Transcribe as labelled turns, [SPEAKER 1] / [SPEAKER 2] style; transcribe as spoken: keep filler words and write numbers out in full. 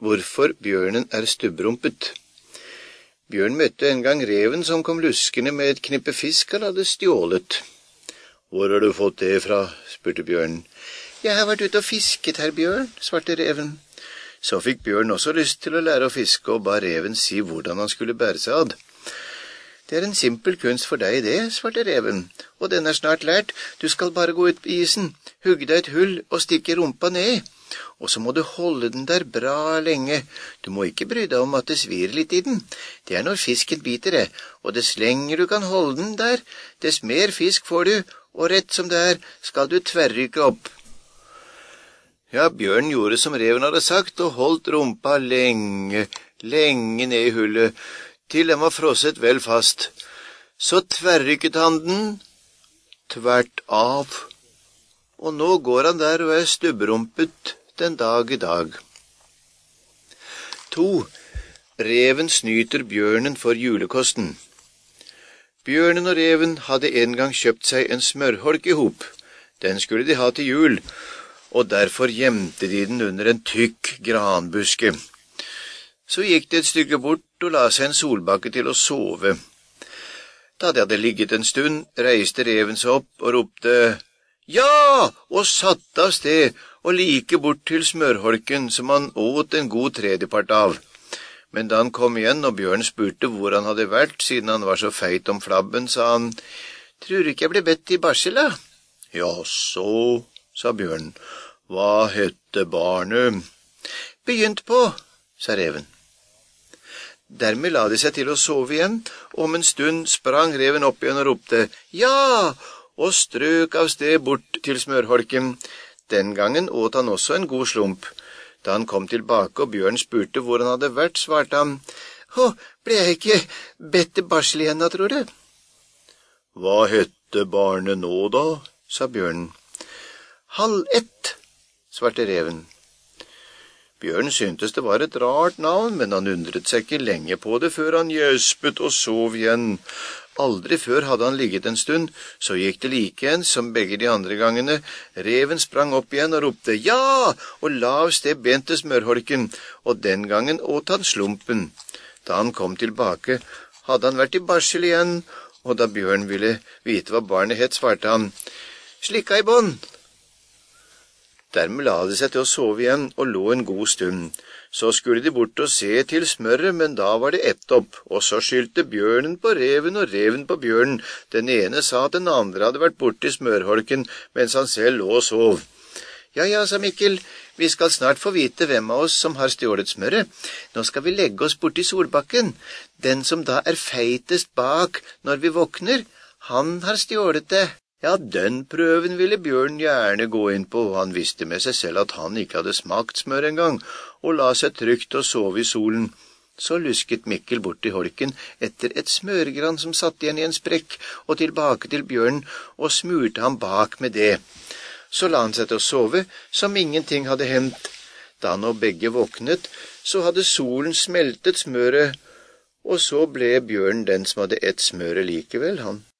[SPEAKER 1] hvorfor bjørnen er stubbrumpet. Bjørn møtte en gang reven som kom luskende med et knippe fisk han hadde stjålet. «Hvor har du fått det fra?» spurte bjørnen. «Jeg har vært ute og fisket, herr bjørn», svarte reven. Så fikk bjørn også lyst til å lære å fiske og ba reven si hvordan han skulle bære seg ad. «Det er en simpel kunst for deg det», svarte reven, «og den er snart lært. Du skal bare gå ut på isen, hugge deg et hull og stikke rumpa ned. Og så må du holde den der bra lenge. Du må ikke bry deg om at det svir litt i den. Det er når fisken biter det, og dess lenger du kan holde den der, dess mer fisk får du, og rett som det er skal du tverrykke opp.» Ja, bjørnen gjorde som reven hadde sagt, og holdt rumpa lenge, lenge ned i hullet, til den var frosset vel fast. Så tverrykket han den tvert av, og nå går han der og er stubbrumpet den dag i dag. To. Reven snyter bjørnen for julekosten. Bjørnen og reven hadde en gang kjøpt seg en smørholk i hop. Den skulle de ha til jul, og derfor gjemte de den under en tykk granbuske. Så gikk de et stykke bort og la seg en solbakke til å sove. Da de hadde ligget en stund, reiste reven seg opp og ropte «Ja!» og satte av sted, og like bort til smørholken som han åt en god tredjepart av. Men da han kom igjen og bjørnen spurte hvor han hadde vært, siden han var så feit om flabben, sa han «Tror du ikke jeg ble bedt i barsela?» «Ja, så», sa bjørnen. «Hva hette barnet?» «Begynt på», sa reven. Dermed la de seg til å sove igjen, og om en stund sprang reven opp igjen og ropte «Ja!» og strøk av sted bort til smørholken. Den gangen åt han også en god slump. Da han kom tilbake og bjørnen spurte hvor han hadde vært, svarte han «Å, ble jeg ikke bedt i barsel igjen da, tror du?» «Hva hette barnet nå da?» sa bjørnen. «Halv ett», svarte reven. Bjørnen syntes det var et rart navn, men han undret seg ikke lenge på det før han gjespet og sov igjen. Aldri før hadde han ligget en stund, så gikk det like en som begge de andre gangene. Reven sprang opp igjen og ropte «Ja!» og la av sted bent til smørholken, og den gangen åt han slumpen. Da han kom tilbake, hadde han vært i barsel igjen, og da bjørnen ville vite hva barnet het, svarte han «Slikka i bånd». Dermed la de seg til å sove igjen og lå en god stund. Så skulle de bort og se til smøret, men da var det ett opp, og så skyldte bjørnen på reven og reven på bjørnen. Den ene sa at den andre hadde vært borte i smørholken, mens han selv lå og sov. «Ja, ja», sa Mikkel, «vi skal snart få vite hvem av oss som har stjålet smøret. Nå skal vi legge oss bort i solbakken. Den som da er feitest bak når vi våkner, han har stjålet det.» Ja, den prøven ville bjørnen gjerne gå inn på, og han visste med seg selv at han ikke hadde smakt smør engang, og la seg trygt og sove i solen. Så lusket Mikkel bort i holken etter et smørgran som satt igjen i en sprekk, og tilbake til bjørnen, og smurte ham bak med det. Så la han seg til å sove, som ingenting hadde hendt. Da nå begge våknet, så hadde solen smeltet smøret, og så ble bjørnen den som hadde ett smøret likevel, han.